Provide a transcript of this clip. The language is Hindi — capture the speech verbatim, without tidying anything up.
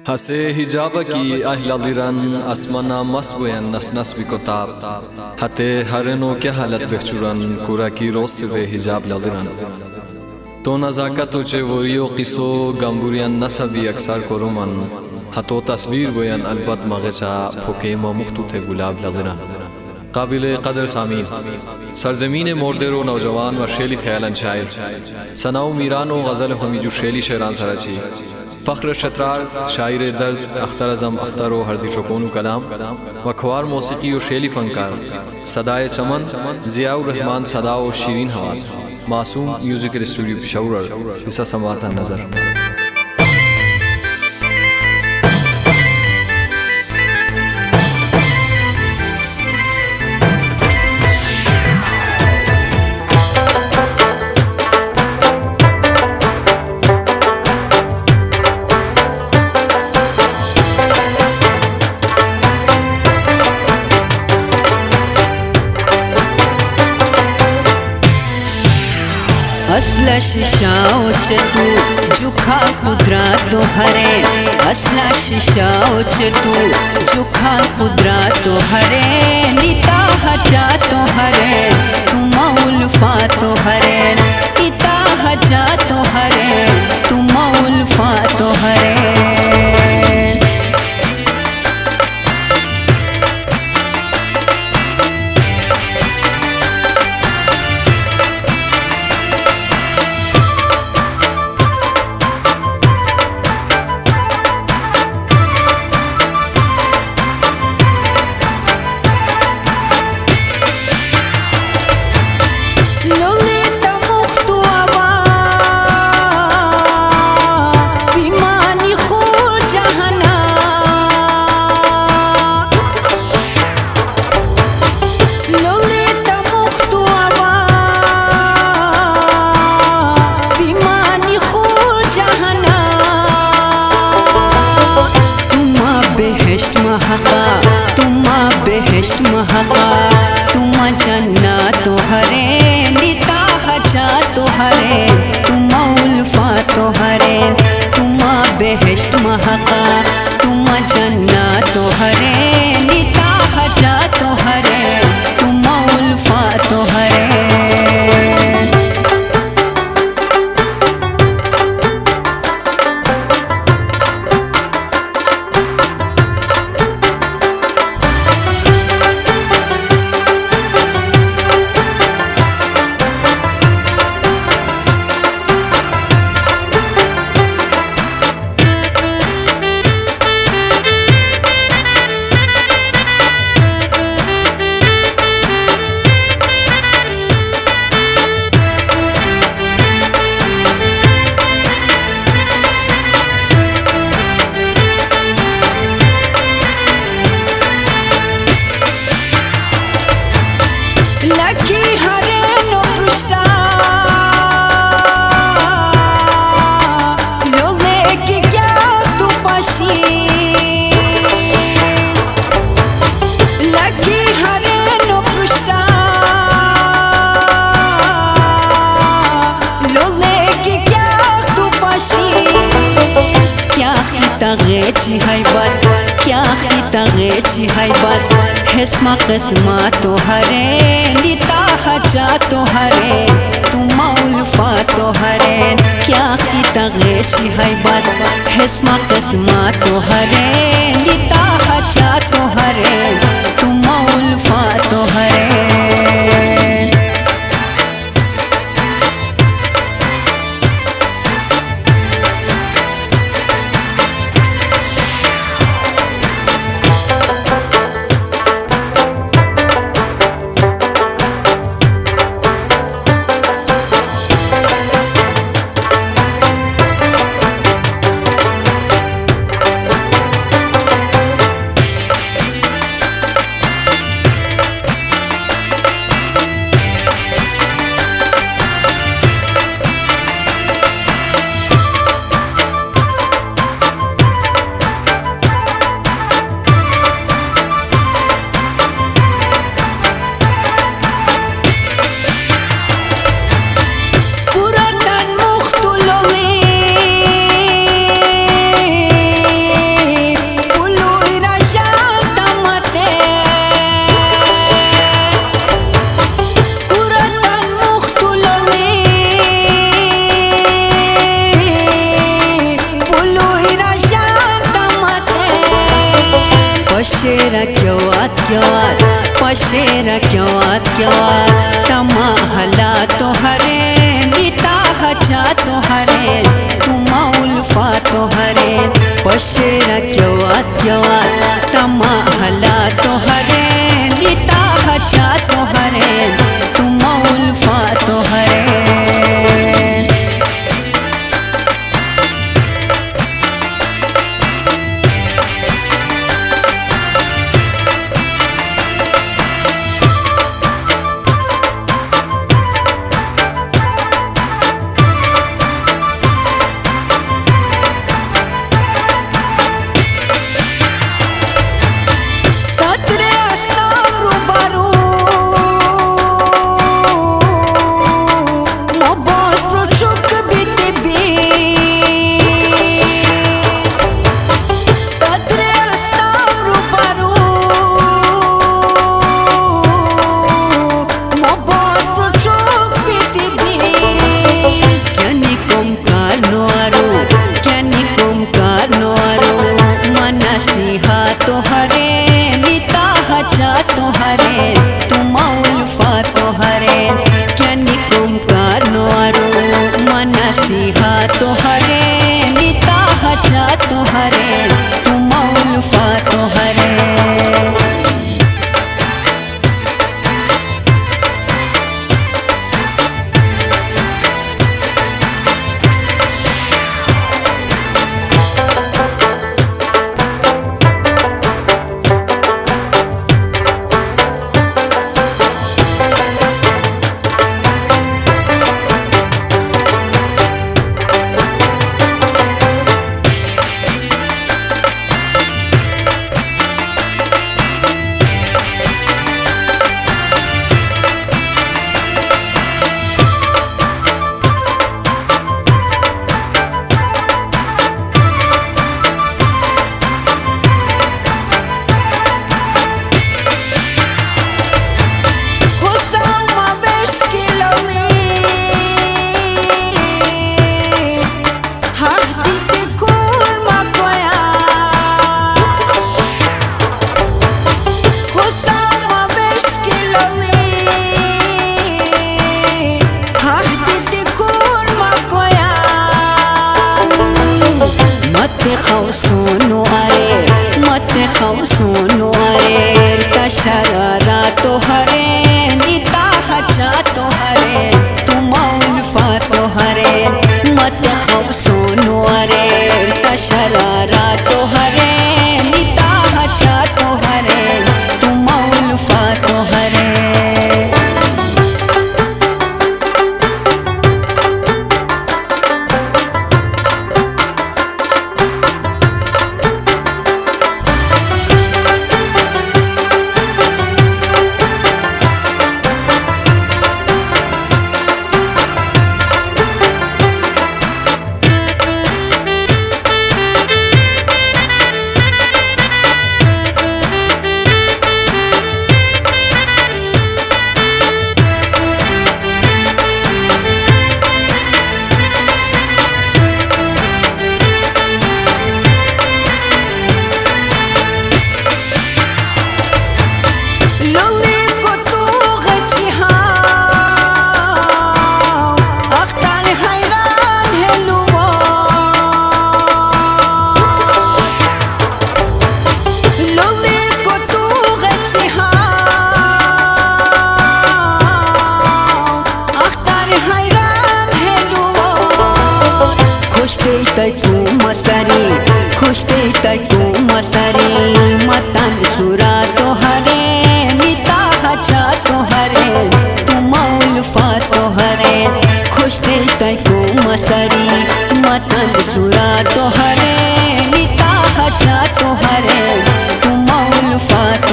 हसे हिजाब की अहलिरन असमना मस्बयन नस नस बिकोताब हते हरनो क्या हालत बेचुरन कुरा की रोज से वे हिजाब लदिरन तो नजाकत उचे वरियो किसो गंबुरियन नसबी अक्सर कोरुमन हतो तस्वीर गोयन अलबत मगचा फुके मुख्तु थे गुलाब लदिरन काबिले कदर सामीन सरजमीन मोरदेरो नौजवान व शेली ख्यालन शायर सनाउ मीरानो गज़ल हमी जो शेली शेरान सराची फ़ख्र शतरार शायर दर्द अख्तर अज़म अख्तर व हरदी चकोनू कलाम व ख्वार मौसीकी व शेली फ़नकार सदाए चमन ज़ियाउर रहमान सदा व शीरीन हवास मासूम म्यूज़िक स्टूडियो पेशावर इसा समाता नज़र असला शिशाओ चतु जुखा कुदरा तो हरे असला शिशाओ चतु जुखा कुदरा तो हरे निता हजा तो हरे तुम उल्फा तो हरे निता हजा तो हरे तुम उल्फा तो हरे तुमा बेहश्त महका तुमा जन्ना तो हरे निता हजा तो हरे तुमा उल्फा तो हरे तुमा बेहश्त महका तुमा जन्ना तो हरे निता हजा तो हरे तुमा उल्फा तो हरे लकी हरे नो पृष्ठा लोगे की क्या तू पशी लकी हरे नो पृष्ठा लोगे की क्या तू पशी क्या तगेची है बस क्या तगेची है बस हिस्मा किस्मा तो हरे निता हजा तो हरे तुम उल्फा तो हरे क्या की तगेची है बस हिस्मा किस्मा तो हरे निता हजा तो हरे तुम उल्फा तो हरे पशेरा क्योआत क्योआत पशेरा क्योआत क्योआत तमा हला तो हरे नीता हचा तो हरे तुमा उल्फा तो हरे पशेरा क्योआत क्योआत तमा हला तो हरे नीता हचा तो हरे तुमा उल्फा तो हरे तो हरे नीता हचा तो हरे तुमा उल्फा तो हरे क्या निकुम कारनो आरो मनसीहा तो हरे नीता हचा तो हरे तुमा उल्फा तो हरे सोनो अरे मत खाओ सोनो अरे तशरारा तो हरे नीता हचा तो हरे तुमा उल्फा तो हरे मत खाओ सोनो अरे तशरारा तो हरे नीता हचा तो हरे तुमा उल्फा तो हरे मसरी खुश तू मसरी मतन सुरा तो हरे नीता हचा तो हरे तुमा उल्फा तो हरे खुश तू मसरी मतन सुरा तो हरे नीता हचा तो हरे तुमा उल्फा